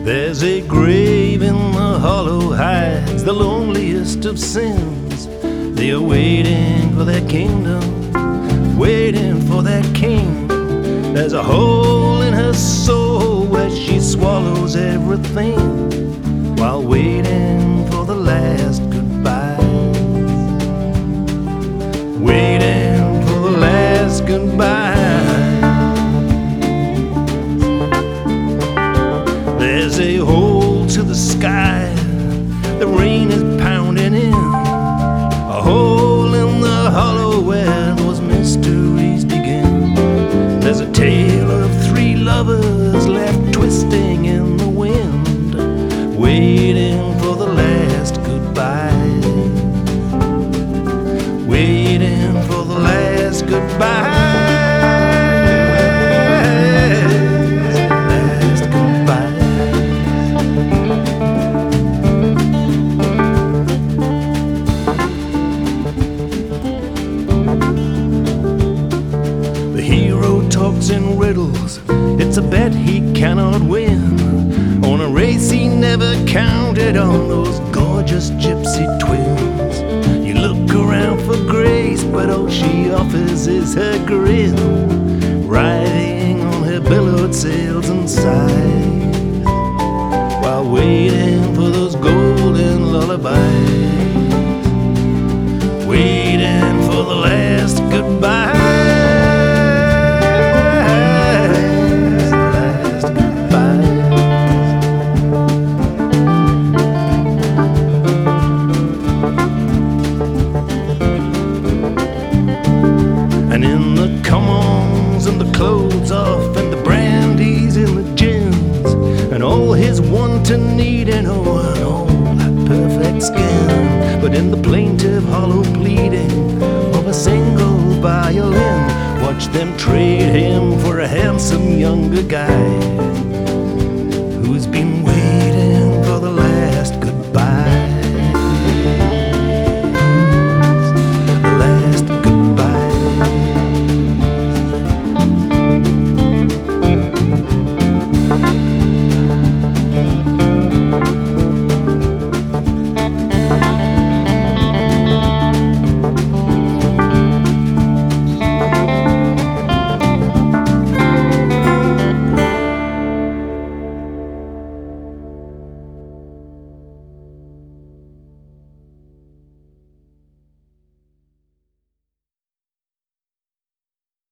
There's a grave in the hollow hides the loneliest of sins. They are waiting for their kingdom, waiting for their king. There's a hole in her soul where she swallows everything while waiting for the last goodbye. Waiting for the last goodbye. There's a hole to the sky, the rain is pounding in. A hole in the hollow where those mysteries begin. There's a tale of three lovers left twisting in the wind, waiting for the last goodbye. Waiting for the last goodbye. Talks in riddles, it's a bet he cannot win. On a race he never counted on those gorgeous gypsy twins. You look around for grace, but all she offers is her grin, riding on her billowed sails and sighs, while waiting for those golden lullabies. Waiting for the last goodbye. And in the come-ons and the clothes off and the brandies and the gins, and all his wanton needing, oh, and all that perfect skin. But in the plaintive hollow pleading of a single violin, watch them trade him for a handsome younger guy.